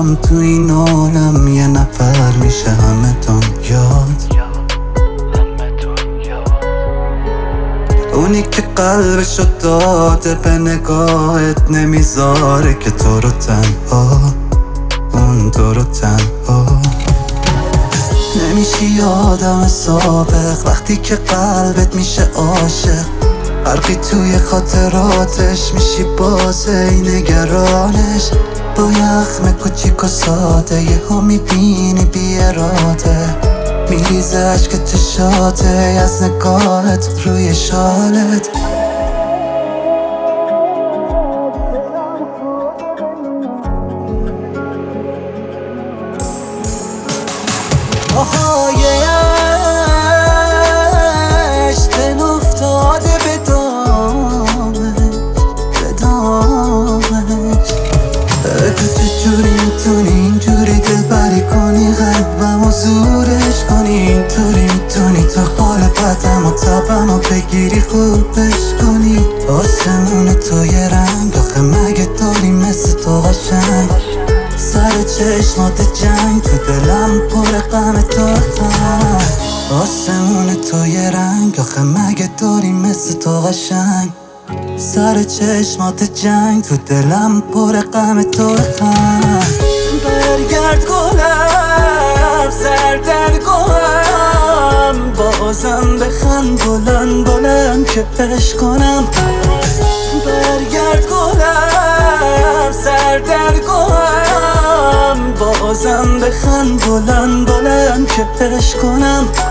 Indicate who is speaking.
Speaker 1: دارم تو این عالم، یه نفر میشه همه دنیات. اونی که قلبشو داده به نگاهت، نمیذاره که تو رو تنها، اون تو رو تنها. نمیشی آدم سابق وقتی که قلبت میشه عاشق، غرقی توی خاطراتش میشی بازه ای نگرانش. با یه اخم کوچیک و ساده یهو میبینی بی اراده، میریزه عشق چشاته از نگاهت روی شالت. آهای عشق دل افتاده به دامش. تو چجوری میتونی اینجوری دل بری کنی، قلبمو زورش کنی، اینطوری میتونی تا حال بدم و تبمو بگیری خوبش کنی. آسمون تو یه رنگ، آخه مگه داری مثل تو قشنگ؟ سر چشمات جنگ، تو دلم پر غم تو غم. آسمون تو یه رنگ، آخه مگه داری مثل تو قشنگ؟ سر چشمات جنگ، تو دلم پر غم تو غم. برگرد گلم سر در گلم، بازم بخند بلند بلند که عشق کنم. برگرد گلم سر در گلم، بازم بخند بلند بلند که عشق کنم.